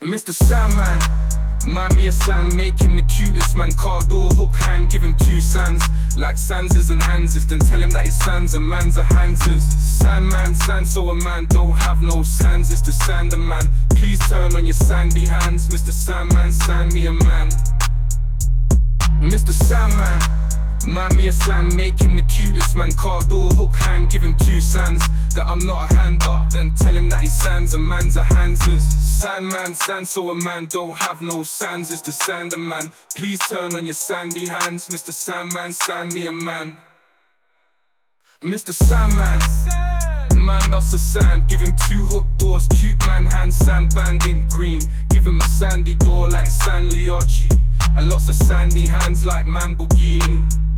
Mr. Sandman, mind me a sand, making the cutest man. Car door, hook hand, give him two sands. Like Sanses and Hanses, then tell him that his sands and man's are Hanses. Sandman, sand, so a man don't have no sands. It's the sander man. Please turn on your sandy hands. Mr. Sandman, sand me a man. Mr. Sandman, mind me a sand, making the cutest man. Car door, hook hand, give him two sands. That I'm not a hander, then tell him that his sands and man's are Hanses. Sandman, sand, so a man don't have no sands. It's the sander man. Please turn on your sandy hands. Mr. Sandman, sand me a man. Mr. Sandman, man loves the sand. Give him two hook doors, cute man hands, sand band in green. Give him a sandy door like San Liocci, and lots of sandy hands like Lamborghini.